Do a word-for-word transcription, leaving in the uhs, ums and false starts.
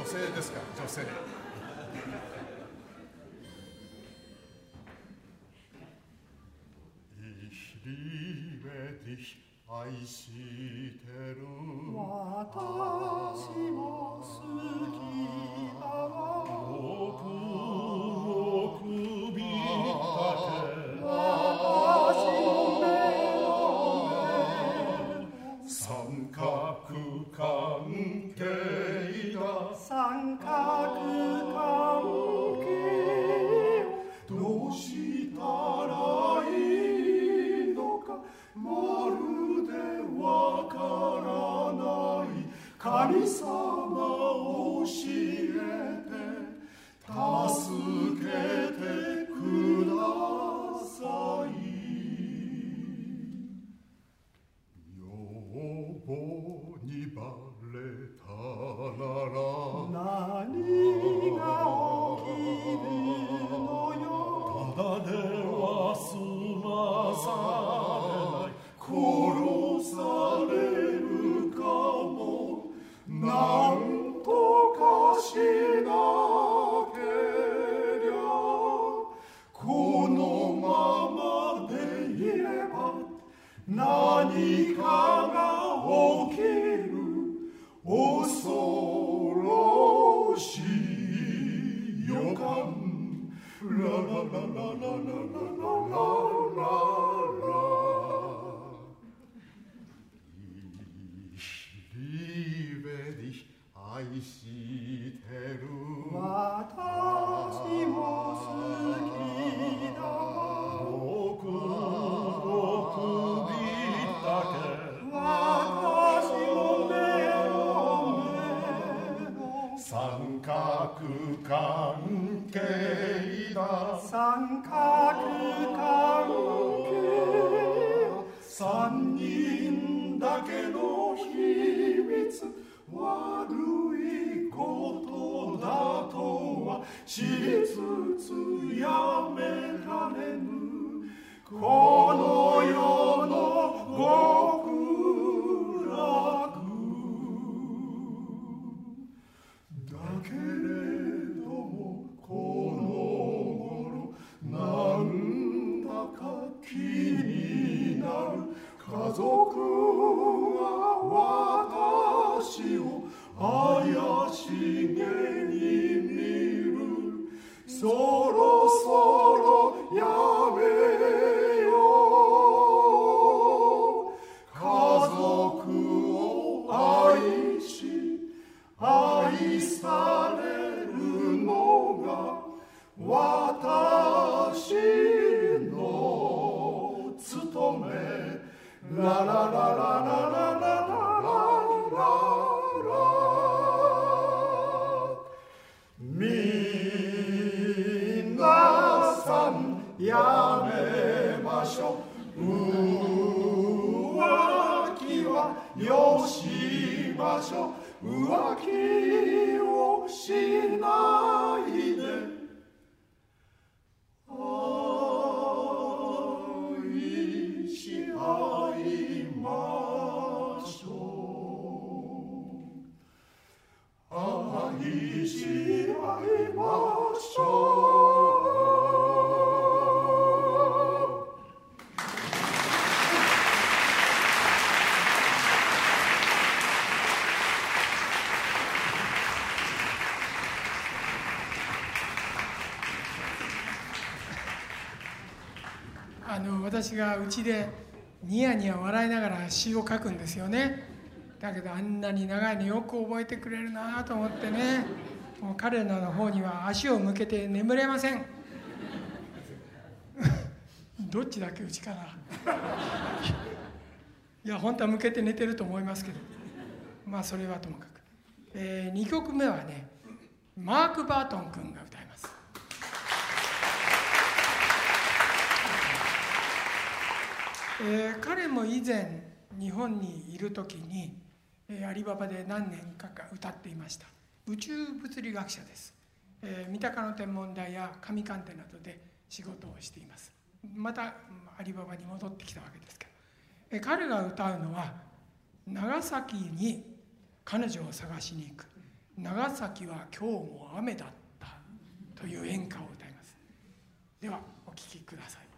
性ですか、女性。Ich liebe dich、愛してる。 私も好きだわ。 僕の首だけ。 私も目の三角関係だ。 三角関係どうしたらいいのか、まるでわからない。神様教えて助けてください。女房にバレたなら何が起きるのよ。 ただでは済まされない。殺されるかも。なんとかしなけりゃ。このままでいれば何かが起きる。恐ろしい予感。ララララララララララ。Ich liebe dich、愛してる。 私も好きだわ。 僕の首だけ。 私も目の目の三角関係だ。 三角関係三人だけの秘密。悪いことだとは知りつつやめられぬ。この世の極楽だけれども、この頃なんだか気になる。家族が私を怪しげに見る。そろそろやめよう。家族を愛し愛されるのが私の務め。ララララララララララ。みなさんやめましょう。浮気はよしましょう。浮気をしないで。愛し合いましょう。愛し合いましょう。 あの私がうちでニヤニヤ笑いながら詩を書くんですよね。だけどあんなに長いのよく覚えてくれるなと思ってね、もう彼らの方には足を向けて眠れませんどっちだっけ、うちかな。いや本当は向けて寝てると思いますけど、まあそれはともかく、えー、にきょくめはね、マーク・バートン君が歌います。えー、彼も以前日本にいる時に、えー、アリババで何年かか歌っていました。宇宙物理学者です。えー、三鷹の天文台や神鑑定などで仕事をしています。またアリババに戻ってきたわけですけど、えー、彼が歌うのは長崎に彼女を探しに行く、 長崎は今日も雨だったという演歌を歌います。ではお聴きください。